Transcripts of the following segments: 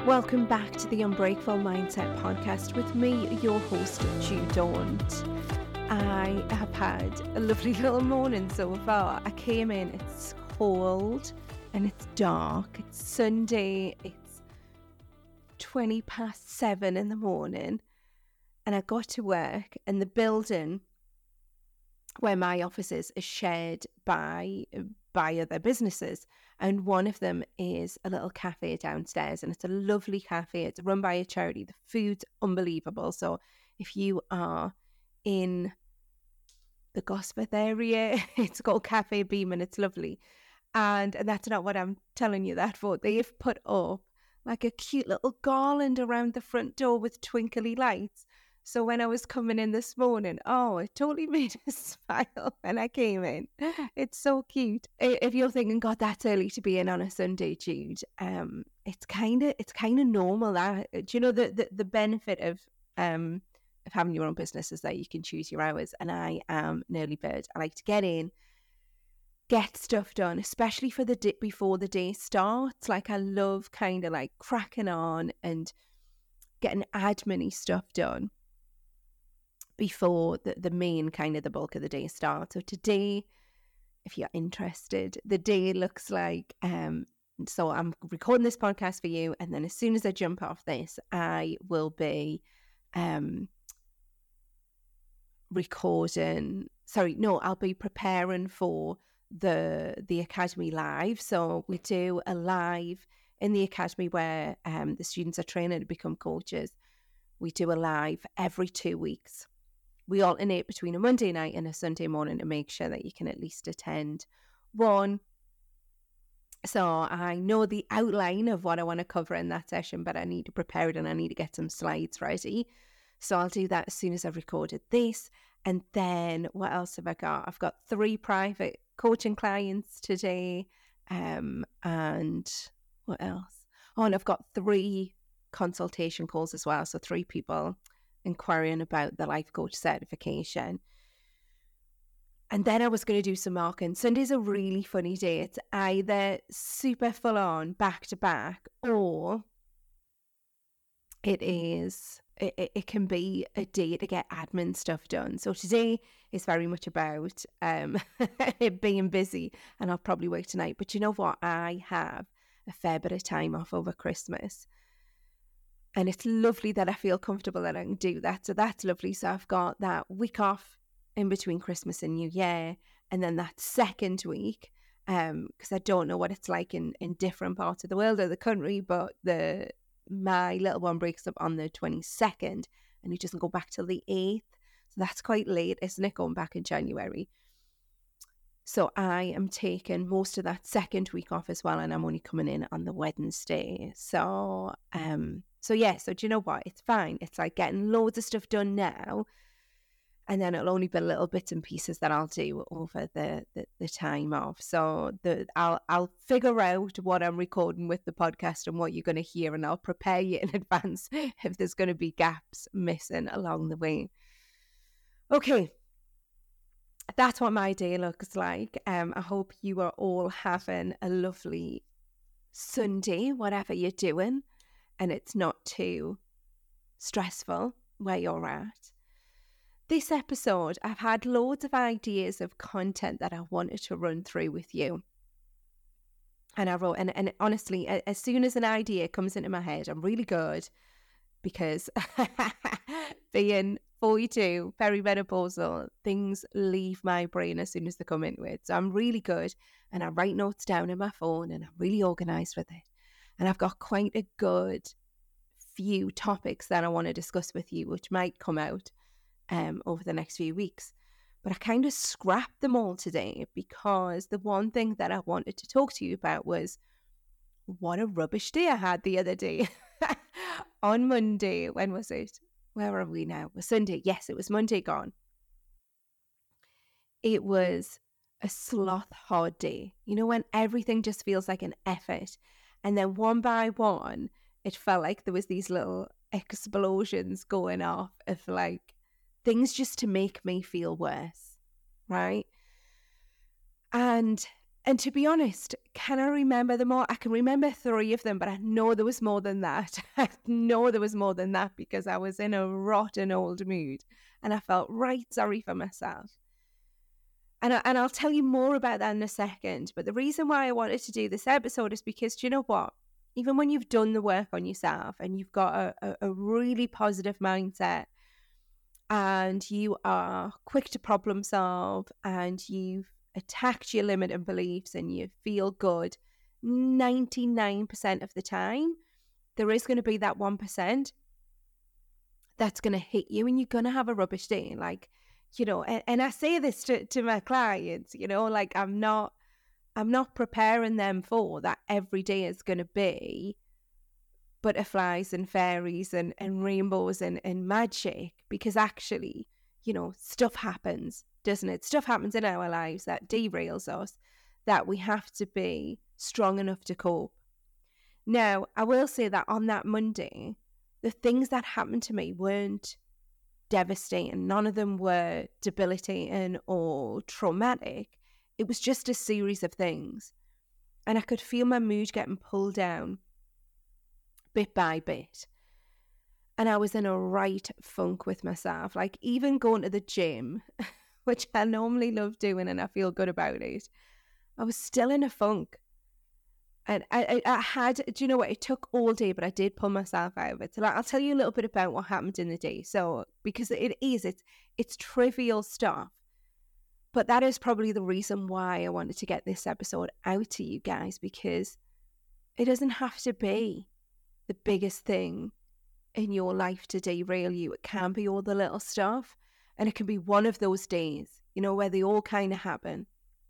Welcome back to the Unbreakable Mindset podcast with me, your host, Jude Daunt. I have had a lovely little morning so far. I came in, it's cold and it's dark. It's Sunday, it's 7:20 in the morning, and I got to work, and the building where my office is shared by other businesses, and one of them is a little cafe downstairs, and it's a lovely cafe. It's run by a charity. The food's unbelievable. So if you are in the Gosforth area, it's called Cafe Beam, and it's lovely. And that's not what I'm telling you that for. They've put up like a cute little garland around the front door with twinkly lights. So when I was coming in this morning, it totally made a smile when I came in. It's so cute. If you're thinking, God, that's early to be in on a Sunday, Jude, it's kind of normal. That, do you know, the benefit of having your own business is that you can choose your hours. And I am an early bird. I like to get in, get stuff done, especially for the before the day starts. Like, I love kind of like cracking on and getting admin-y stuff done before the main kind of the bulk of the day starts. So today, if you're interested, the day looks like, so I'm recording this podcast for you, and then as soon as I jump off this, I will be I'll be preparing for the Academy Live. So we do a live in the Academy where the students are training to become coaches. We do a live every 2 weeks. We alternate between a Monday night and a Sunday morning to make sure that you can at least attend one. So I know the outline of what I want to cover in that session, but I need to prepare it and I need to get some slides ready. So I'll do that as soon as I've recorded this. And then what else have I got? I've got 3 private coaching clients today. And what else? Oh, and I've got 3 consultation calls as well. So 3 people inquiring about the life coach certification. And then I was going to do some marketing. Sunday's a really funny day. It's either super full on back to back, or it can be a day to get admin stuff done. So today is very much about it being busy, and I'll probably work tonight. But you know what? I have a fair bit of time off over Christmas. And it's lovely that I feel comfortable that I can do that. So that's lovely. So I've got that week off in between Christmas and New Year. And then that second week, because I don't know what it's like in different parts of the world or the country, but my little one breaks up on the 22nd and he doesn't go back till the 8th. So that's quite late, isn't it, going back in January? So I am taking most of that second week off as well, and I'm only coming in on the Wednesday. So do you know what? It's fine. It's like getting loads of stuff done now, and then it'll only be little bits and pieces that I'll do over the time off. So I'll figure out what I'm recording with the podcast and what you're going to hear, and I'll prepare you in advance if there's going to be gaps missing along the way. Okay. That's what my day looks like. I hope you are all having a lovely Sunday, whatever you're doing, and it's not too stressful where you're at. This episode, I've had loads of ideas of content that I wanted to run through with you. And I wrote, and honestly, as soon as an idea comes into my head, I'm really good, because being 42, perimenopausal, things leave my brain as soon as they come into it. So I'm really good, and I write notes down in my phone, and I'm really organised with it. And I've got quite a good few topics that I want to discuss with you, which might come out over the next few weeks. But I kind of scrapped them all today, because the one thing that I wanted to talk to you about was what a rubbish day I had the other day. On Monday, when was it? Where are we now? It was Sunday. Yes, it was Monday gone. It was a sloth hard day. You know, when everything just feels like an effort. And then one by one, it felt like there was these little explosions going off of like things just to make me feel worse, right? And And to be honest, can I remember them all? I can remember 3 of them, but I know there was more than that. I know there was more than that because I was in a rotten old mood and I felt right sorry for myself. And I'll tell you more about that in a second. But the reason why I wanted to do this episode is because, do you know what? Even when you've done the work on yourself and you've got a really positive mindset and you are quick to problem solve and you've attacked your limiting beliefs and you feel good, 99% of the time, there is going to be that 1% that's going to hit you and you're going to have a rubbish day. Like, you know, and I say this to my clients, you know, like I'm not preparing them for that every day is going to be butterflies and fairies and rainbows and magic, because actually, you know, stuff happens, doesn't it? Stuff happens in our lives that derails us, that we have to be strong enough to cope. Now, I will say that on that Monday, the things that happened to me weren't devastating. None of them were debilitating or traumatic. It was just a series of things. And I could feel my mood getting pulled down bit by bit. And I was in a right funk with myself. Like even going to the gym, which I normally love doing and I feel good about it, I was still in a funk. And I had, do you know what? It took all day, but I did pull myself out of it. So like, I'll tell you a little bit about what happened in the day. So, because it's trivial stuff, but that is probably the reason why I wanted to get this episode out to you guys, because it doesn't have to be the biggest thing in your life to derail you. It can be all the little stuff, and it can be one of those days, you know, where they all kind of happen.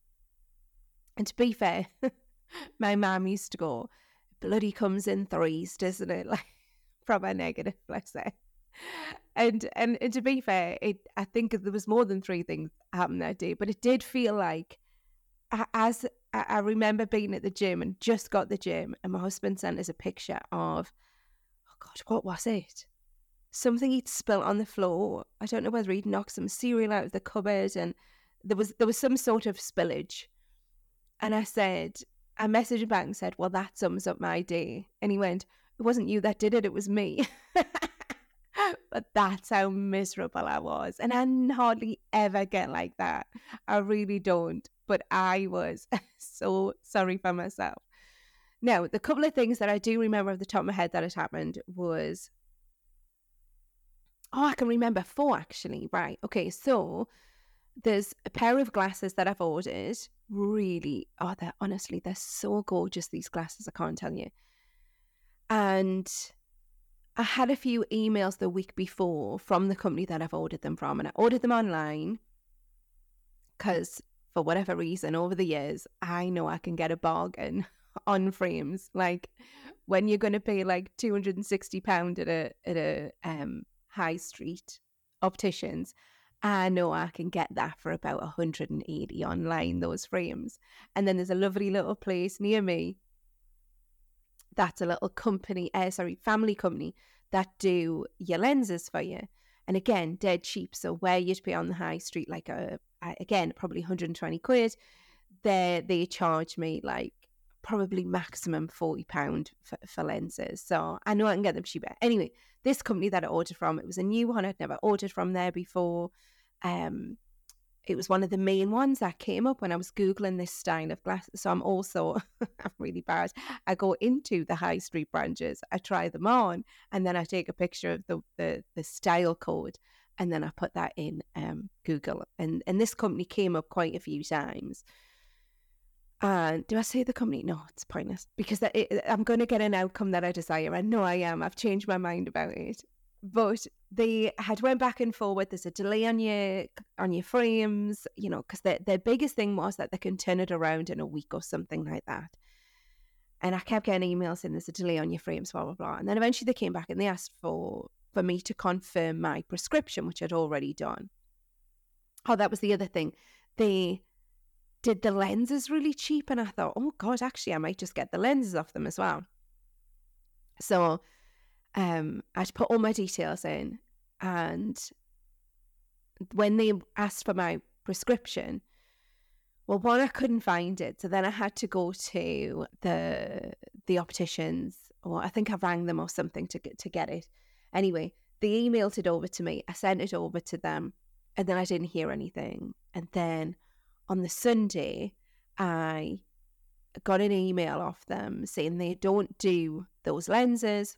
And to be fair, my mum used to go, bloody comes in threes, doesn't it? Like proper negative, bless her. And to be fair, I think there was more than 3 things happened that day, but it did feel like, as I remember being at the gym and just got the gym, and my husband sent us a picture of, oh God, what was it? Something he'd spilt on the floor. I don't know whether he'd knocked some cereal out of the cupboard, and there was some sort of spillage. And I messaged him back and said, well, that sums up my day. And he went, it wasn't you that did it, it was me. But that's how miserable I was. And I hardly ever get like that. I really don't. But I was so sorry for myself. Now, the couple of things that I do remember off the top of my head that had happened was, I can remember 4 actually. Right. Okay. So there's a pair of glasses that I've ordered. Really, they're so gorgeous, these glasses, I can't tell you. And I had a few emails the week before from the company that I've ordered them from, and I ordered them online because for whatever reason over the years, I know I can get a bargain on frames. Like when you're going to pay like £260 at a high street opticians, I know I can get that for about 180 online, those frames. And then there's a lovely little place near me that's a little family company that do your lenses for you. And again, dead cheap. So where you'd be on the high street, like again, probably 120 quid, they charge me like probably maximum £40 for lenses. So I know I can get them cheaper. Anyway, this company that I ordered from, it was a new one. I'd never ordered from there before. It was one of the main ones that came up when I was Googling this style of glasses. So I'm really bad. I go into the high street branches, I try them on, and then I take a picture of the style code, and then I put that in Google. And this company came up quite a few times. And do I say the company? No, it's pointless, because I'm going to get an outcome that I desire. I know I am. I've changed my mind about it. But they had went back and forward. There's a delay on your frames, you know, because their biggest thing was that they can turn it around in a week or something like that. And I kept getting emails saying there's a delay on your frames, blah, blah, blah. And then eventually they came back and they asked for me to confirm my prescription, which I'd already done. Oh, that was the other thing. They did the lenses really cheap. And I thought, oh God, actually, I might just get the lenses off them as well. So I'd put all my details in, and when they asked for my prescription, Well, one, I couldn't find it. So then I had to go to the opticians, or I think I rang them or something to get it. Anyway, they emailed it over to me. I sent it over to them, and then I didn't hear anything. And then on the Sunday, I got an email off them saying they don't do those lenses.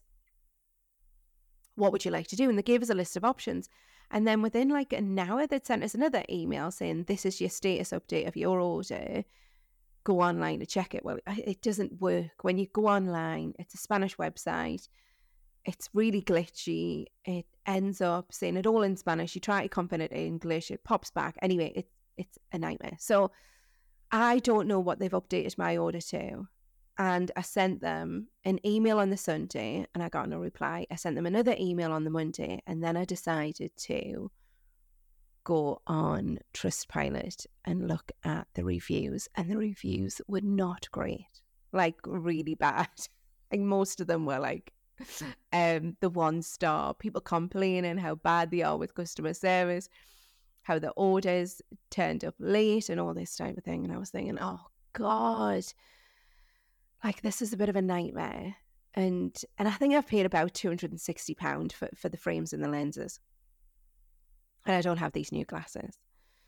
What would you like to do? And they gave us a list of options. And then within like an hour, they'd sent us another email saying, this is your status update of your order. Go online to check it. Well, it doesn't work. When you go online, it's a Spanish website. It's really glitchy. It ends up saying it all in Spanish. You try to convert it in English, it pops back. Anyway, it's a nightmare. So I don't know what they've updated my order to. And I sent them an email on the Sunday and I got no reply. I sent them another email on the Monday, and then I decided to go on Trustpilot and look at the reviews, and the reviews were not great, like really bad. Like most of them were like the 1-star, people complaining how bad they are with customer service, how the orders turned up late and all this type of thing. And I was thinking, oh God, like this is a bit of a nightmare. And I think I've paid about £260 for the frames and the lenses. And I don't have these new glasses.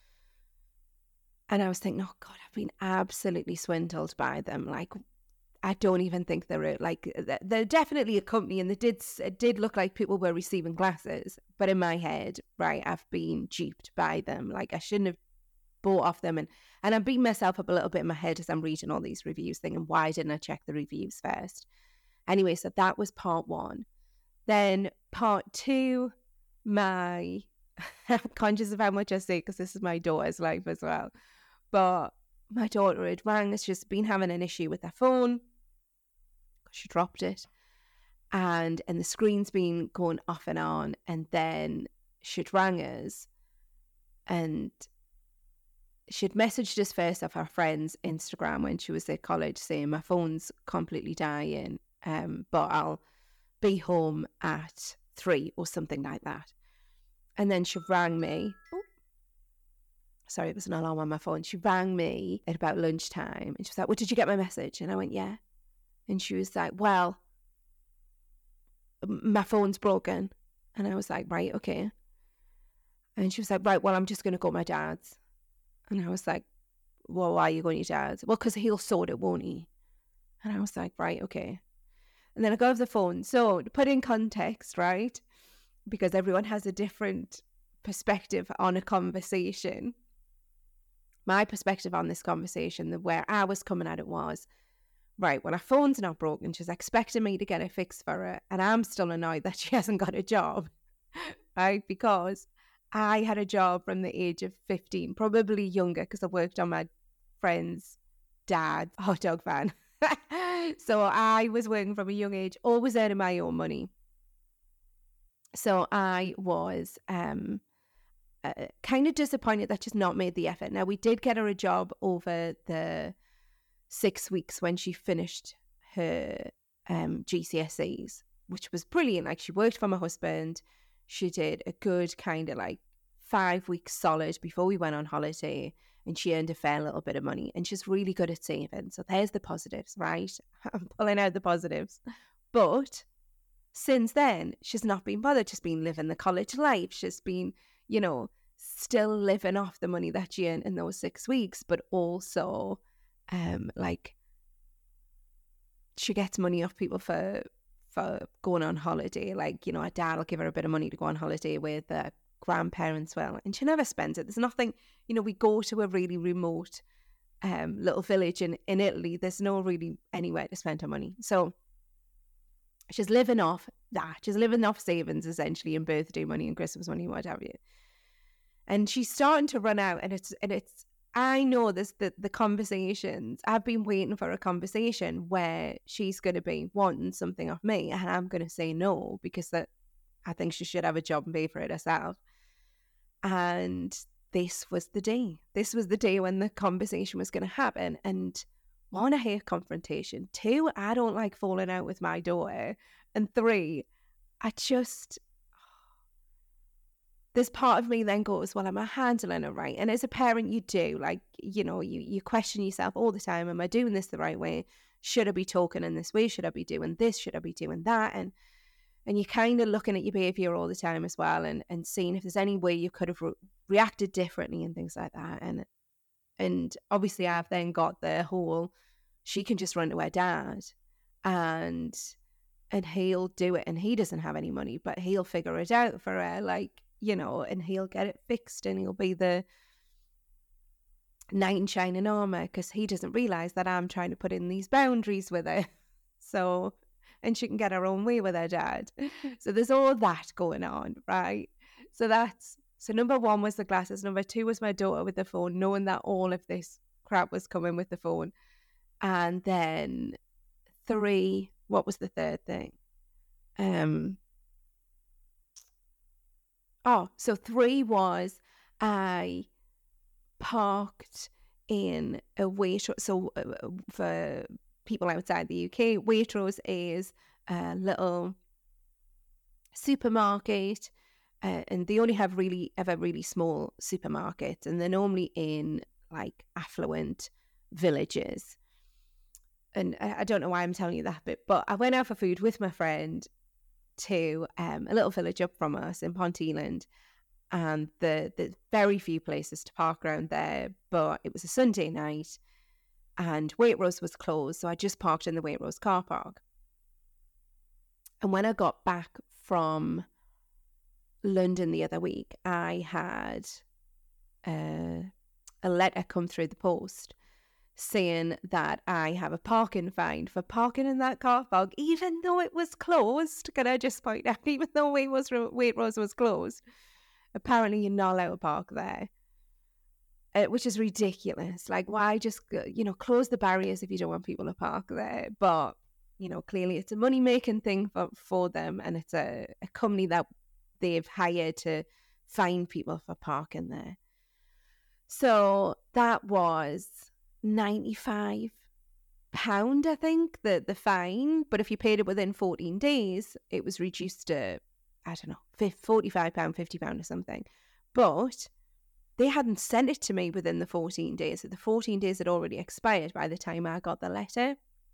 And I was thinking, oh God, I've been absolutely swindled by them. Like, I don't even think they're definitely a company, and it did look like people were receiving glasses. But in my head, right, I've been duped by them. Like I shouldn't have bought off them. And I'm beating myself up a little bit in my head as I'm reading all these reviews thinking, why didn't I check the reviews first? Anyway, so that was part one. Then part two, I'm conscious of how much I say because this is my daughter's life as well. But my daughter had rang. It's just been having an issue with her phone. She dropped it. And the screen's been going off and on. And then she'd rang us. And she'd messaged us first off her friend's Instagram when she was at college saying, my phone's completely dying, but I'll be home at 3 or something like that. And then she rang me. Oh, sorry, it was an alarm on my phone. She rang me at about lunchtime and she was like, well, did you get my message? And I went, yeah. And she was like, well, my phone's broken. And I was like, right, okay. And she was like, right, well, I'm just going to go to my dad's. And I was like, well, why are you going to your dad's? Well, because he'll sort it, won't he? And I was like, right, okay. And then I got off the phone. So to put in context, right, because everyone has a different perspective on a conversation. My perspective on this conversation, where I was coming at it was, right, well, her phone's not broken. She's expecting me to get it fixed for her. And I'm still annoyed that she hasn't got a job, right? Because I had a job from the age of 15, probably younger, because I worked on my friend's dad's hot dog van. So I was working from a young age, always earning my own money. So I was kind of disappointed that she's not made the effort. Now, we did get her a job over the 6 weeks when she finished her GCSEs, which was brilliant. Like, she worked for my husband. She did a good kind of like 5 weeks solid before we went on holiday, and she earned a fair little bit of money, and she's really good at saving. So there's the positives, right? I'm pulling out the positives. But since then, she's not been bothered. She's been living the college life. She's been, you know, still living off the money that she earned in those 6 weeks, but also like she gets money off people for going on holiday. Like, you know, her dad will give her a bit of money to go on holiday with grandparents, well, and she never spends it. There's nothing, you know, we go to a really remote little village in Italy. There's no really anywhere to spend her money. So she's living off that. She's living off savings, essentially, and birthday money and Christmas money, what have you. And she's starting to run out, and it's I know this, the conversations. I've been waiting for a conversation where she's going to be wanting something off me, and I'm going to say no, because I think she should have a job and pay for it herself. And this was the day. This was the day when the conversation was going to happen. And one, I hate confrontation. 2, I don't like falling out with my daughter. And 3, there's part of me then goes, well, am I handling it right? And as a parent, you do, like, you question yourself all the time. Am I doing this the right way? Should I be talking in this way? Should I be doing this? Should I be doing that? And you're kind of looking at your behavior all the time as well, and seeing if there's any way you could have reacted differently and things like that. And obviously I've then got the whole, she can just run to her dad and he'll do it, and he doesn't have any money, but he'll figure it out for her, like, and he'll get it fixed, and he'll be the knight in shining armor, because he doesn't realize that I'm trying to put in these boundaries with her. So, and she can get her own way with her dad. So there's all that going on, right? So number one was the glasses. Number two was my daughter with the phone, knowing that all of this crap was coming with the phone. And then three, what was the third thing? So three was I parked in a Waitrose. So for people outside the UK, Waitrose is a little supermarket, and they only have really small supermarkets, and they're normally in like affluent villages. And I don't know why I'm telling you that bit, but I went out for food with my friend to a little village up from us in Ponteland, and there's very few places to park around there, but it was a Sunday night and Waitrose was closed, so I just parked in the Waitrose car park. And when I got back from London the other week, I had a letter come through the post saying that I have a parking fine for parking in that car park, even though it was closed. Can I just point out, even though Waitrose was closed, apparently you're not allowed to park there, which is ridiculous. Like, why just, close the barriers if you don't want people to park there? But, clearly it's a money-making thing for them, and it's a company that they've hired to fine people for parking there. So that was £95, I think, the fine. But if you paid it within 14 days, it was reduced to, I don't know, £45, £50 or something. But they hadn't sent it to me within the 14 days. So the 14 days had already expired by the time I got the letter.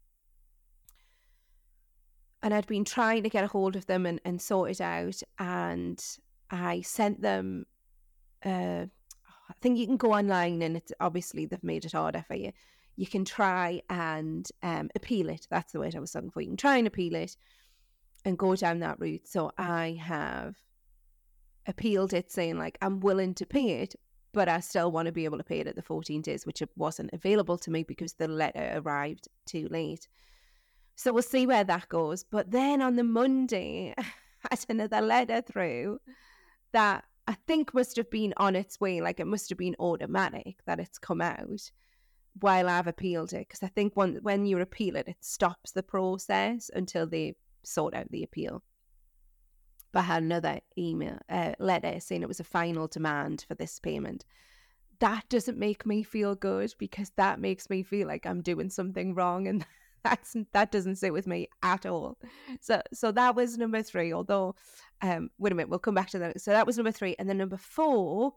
And I'd been trying to get a hold of them and sort it out. And I sent them, I think you can go online, and it's obviously they've made it harder for you. You can try and appeal it. That's the word I was looking for. You can try and appeal it and go down that route. So I have appealed it, saying, like, I'm willing to pay it, but I still want to be able to pay it at the 14 days, which it wasn't available to me because the letter arrived too late. So we'll see where that goes. But then on the Monday, I had another letter through that I think must have been on its way. Like, it must have been automatic that it's come out while I've appealed it. Because I think when you appeal it, it stops the process until they sort out the appeal. But I had another letter saying it was a final demand for this payment. That doesn't make me feel good, because that makes me feel like I'm doing something wrong, and that doesn't sit with me at all. So that was number three. Although, wait a minute, we'll come back to that. So that was number three, and then number four,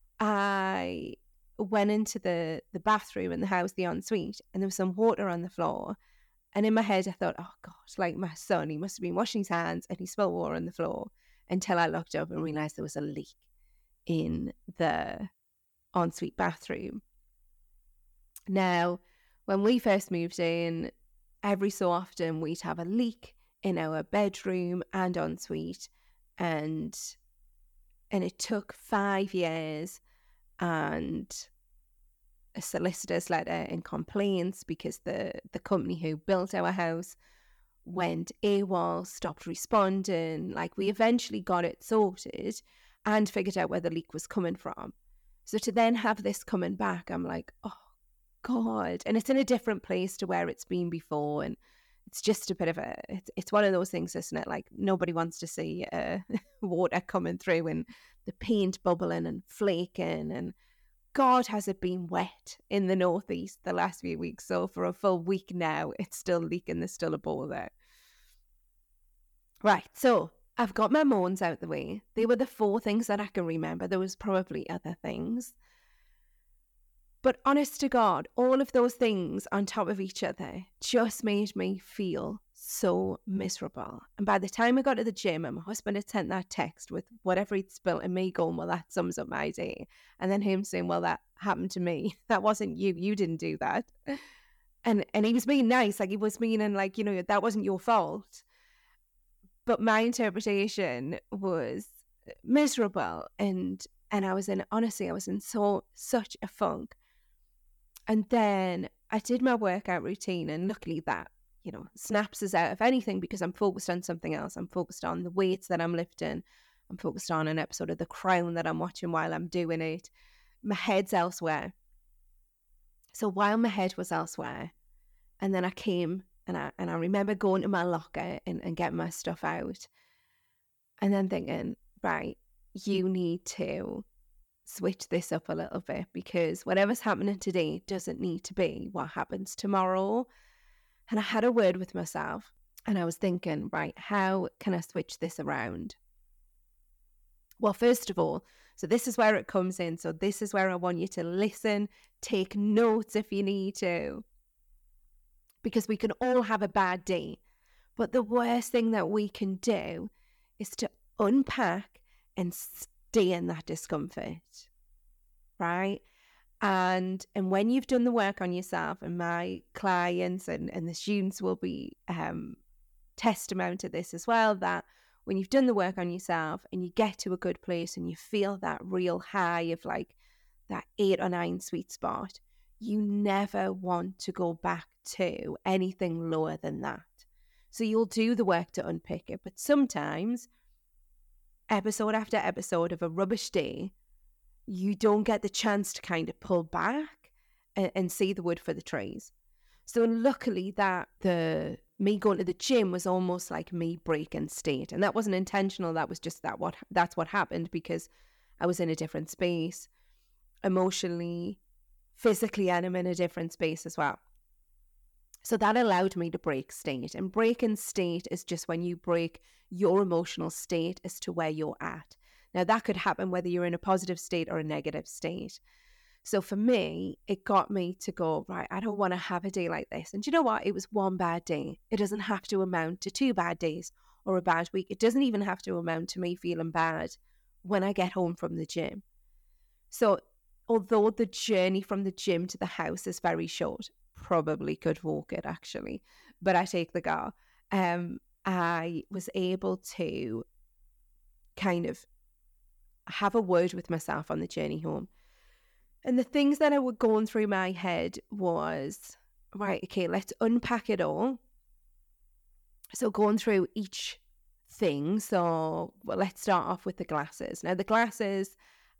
I went into the bathroom in the house, the ensuite, and there was some water on the floor. And in my head, I thought, oh God, like my son, he must have been washing his hands and he spilled water on the floor, until I looked up and realised there was a leak in the ensuite bathroom. Now, when we first moved in, every so often we'd have a leak in our bedroom and ensuite, and it took 5 years and a solicitor's letter and complaints, because the company who built our house went AWOL, stopped responding. Like, we eventually got it sorted and figured out where the leak was coming from. So to then have this coming back, I'm like, oh God. And it's in a different place to where it's been before, and it's just a bit of it's one of those things, isn't it? Like, nobody wants to see water coming through and the paint bubbling and flaking, and God, has it been wet in the northeast the last few weeks. So for a full week now, it's still leaking. There's still a bowl there. Right. So I've got my moans out the way. They were the 4 things that I can remember. There was probably other things. But honest to God, all of those things on top of each other just made me feel so miserable. And by the time I got to the gym and my husband had sent that text with whatever he'd spilt and me going, well, that sums up my day. And then him saying, well, that happened to me. That wasn't you. You didn't do that. And he was being nice. Like, he was meaning, like, you know, that wasn't your fault. But my interpretation was miserable. And I was in, honestly, I was in such a funk. And then I did my workout routine, and luckily that, you know, snaps us out of anything because I'm focused on something else. I'm focused on the weights that I'm lifting. I'm focused on an episode of The Crown that I'm watching while I'm doing it. My head's elsewhere. So while my head was elsewhere, and then I came and I remember going to my locker and getting my stuff out, and then thinking, right, you need to switch this up a little bit, because whatever's happening today doesn't need to be what happens tomorrow. And I had a word with myself, and I was thinking, right, how can I switch this around? Well, first of all, so this is where it comes in. So this is where I want you to listen, take notes if you need to, because we can all have a bad day. But the worst thing that we can do is to unpack and stay in that discomfort, right? And when you've done the work on yourself, and my clients and the students will be testament to this as well, that when you've done the work on yourself and you get to a good place and you feel that real high of like that 8 or 9 sweet spot, you never want to go back to anything lower than that. So you'll do the work to unpick it. But sometimes, episode after episode of a rubbish day, you don't get the chance to kind of pull back and see the wood for the trees. So luckily that me going to the gym was almost like me breaking state. And that wasn't intentional. That was just that's what happened, because I was in a different space emotionally, physically, and I'm in a different space as well. So that allowed me to break state. And breaking state is just when you break your emotional state as to where you're at. Now, that could happen whether you're in a positive state or a negative state. So for me, it got me to go, right, I don't want to have a day like this. And do you know what? It was one bad day. It doesn't have to amount to 2 bad days or a bad week. It doesn't even have to amount to me feeling bad when I get home from the gym. So although the journey from the gym to the house is very short, probably could walk it actually, but I take the car. I was able to kind of have a word with myself on the journey home. And the things that I were going through my head was, right, okay, let's unpack it all. So going through each thing. So let's start off with the glasses. Now the glasses,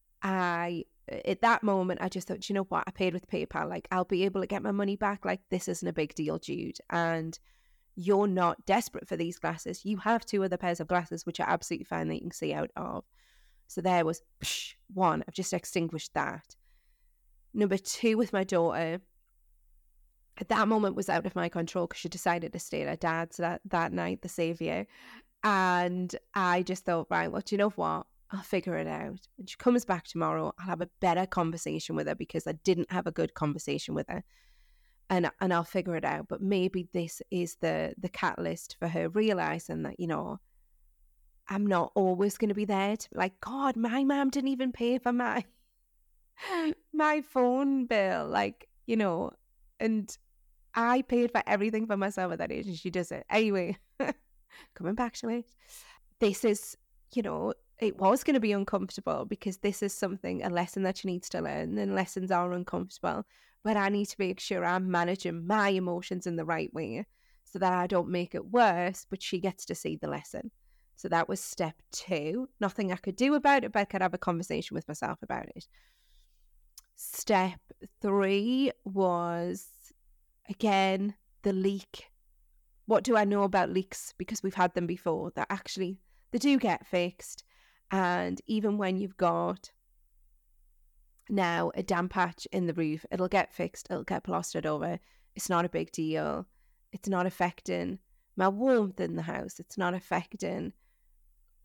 at that moment, I just thought, you know what? I paid with PayPal. Like, I'll be able to get my money back. Like, this isn't a big deal, Jude. And you're not desperate for these glasses. You have 2 other pairs of glasses, which are absolutely fine that you can see out of. So there was 1. I've just extinguished that. Number 2, with my daughter, at that moment was out of my control because she decided to stay at her dad's that night, the saviour. And I just thought, right, well, do you know what? I'll figure it out. When she comes back tomorrow, I'll have a better conversation with her, because I didn't have a good conversation with her. And I'll figure it out. But maybe this is the catalyst for her realising that, you know, I'm not always going to be there to, like, God, my mom didn't even pay for my phone bill. Like, you know, and I paid for everything for myself at that age, and she does it. Anyway, coming back to it, this is, you know, it was going to be uncomfortable, because this is a lesson that she needs to learn, and lessons are uncomfortable. But I need to make sure I'm managing my emotions in the right way so that I don't make it worse, but she gets to see the lesson. So that was step 2. Nothing I could do about it, but I could have a conversation with myself about it. Step 3 was, again, the leak. What do I know about leaks? Because we've had them before, that actually they do get fixed. And even when you've got now a damp patch in the roof, it'll get fixed, it'll get plastered over. It's not a big deal. It's not affecting my warmth in the house. It's not affecting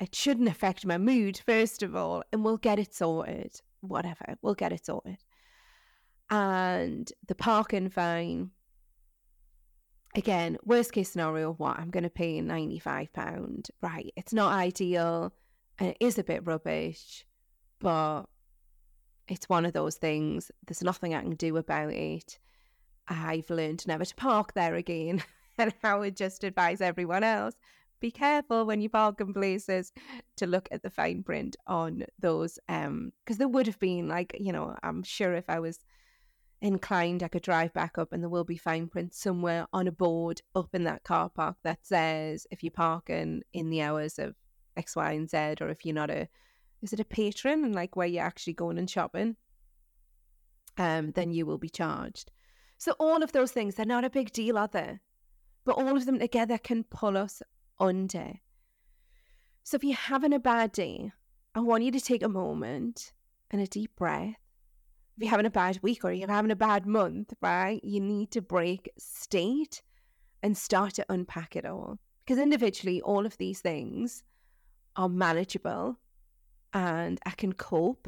It shouldn't affect my mood, first of all, and we'll get it sorted. Whatever, we'll get it sorted. And the parking fine, again, worst case scenario, what? I'm going to pay £95. Right, it's not ideal, and it is a bit rubbish, but it's one of those things. There's nothing I can do about it. I've learned never to park there again. And I would just advise everyone else, be careful when you park in places to look at the fine print on those. Because there would have been, like, you know, I'm sure if I was inclined, I could drive back up and there will be fine print somewhere on a board up in that car park that says if you're parking in the hours of X, Y, and Z, or if you're not is it a patron, and like where you're actually going and shopping, then you will be charged. So all of those things, they're not a big deal, are they? But all of them together can pull us under. So if you're having a bad day, I want you to take a moment and a deep breath. If you're having a bad week or you're having a bad month, right, you need to break state and start to unpack it all. Because individually, all of these things are manageable and I can cope.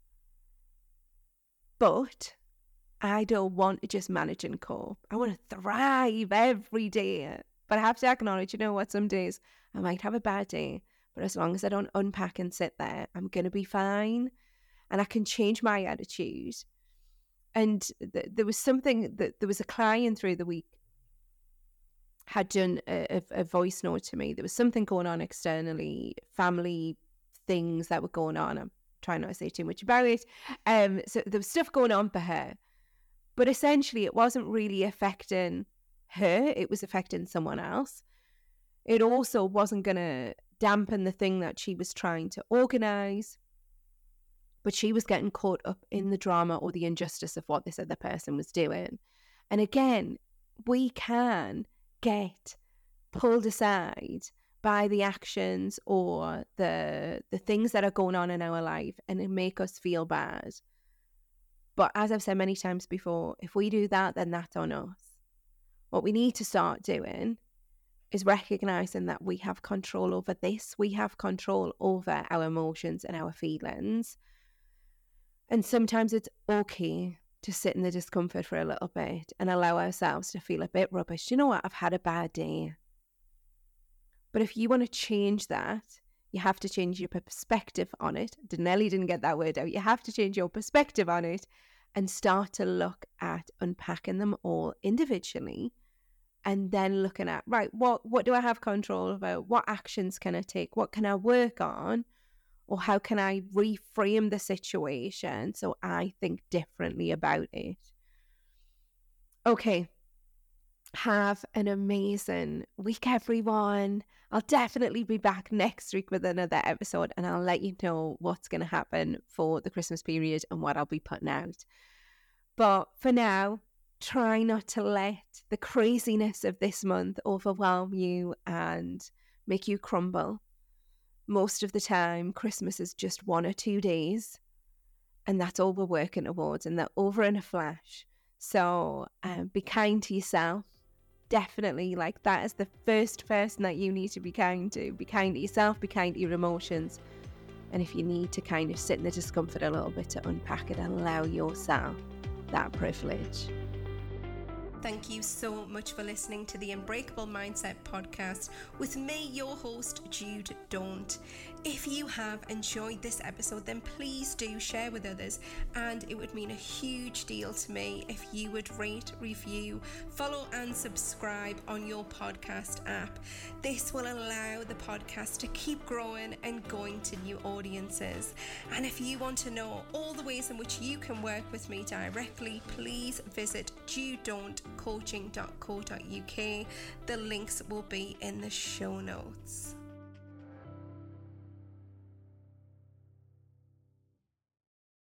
But I don't want to just manage and cope. I want to thrive every day. But I have to acknowledge, you know what, some days I might have a bad day, but as long as I don't unpack and sit there, I'm going to be fine. And I can change my attitude. And there was something that there was a client through the week had done a voice note to me. There was something going on externally, family things that were going on. I'm trying not to say too much about it. So there was stuff going on for her. But essentially, it wasn't really affecting her. It was affecting someone else. It also wasn't going to dampen the thing that she was trying to organise. But she was getting caught up in the drama or the injustice of what this other person was doing. And again, we can get pulled aside by the actions or the things that are going on in our life and it make us feel bad. But as I've said many times before, if we do that, then that's on us. What we need to start doing is recognizing that we have control over this. We have control over our emotions and our feelings. And sometimes it's okay to sit in the discomfort for a little bit and allow ourselves to feel a bit rubbish. You know what? I've had a bad day. But if you want to change that, you have to change your perspective on it. Nelly didn't get that word out. You have to change your perspective on it and start to look at unpacking them all individually and then looking at, right, what do I have control over? What actions can I take? What can I work on? Or how can I reframe the situation so I think differently about it? Okay. Have an amazing week, everyone. I'll definitely be back next week with another episode and I'll let you know what's going to happen for the Christmas period and what I'll be putting out. But for now, try not to let the craziness of this month overwhelm you and make you crumble. Most of the time, Christmas is just 1 or 2 days and that's all we're working towards and they're over in a flash. So be kind to yourself. Definitely, like, that is the first person that you need to be kind to. Be kind to yourself, be kind to your emotions. And if you need to kind of sit in the discomfort a little bit to unpack it, allow yourself that privilege. Thank you so much for listening to the Unbreakable Mindset podcast with me, your host, Jude Daunt. If you have enjoyed this episode, then please do share with others, and it would mean a huge deal to me if you would rate, review, follow and subscribe on your podcast app. This will allow the podcast to keep growing and going to new audiences. And if you want to know all the ways in which you can work with me directly, please visit judedauntcoaching.co.uk. The links will be in the show notes.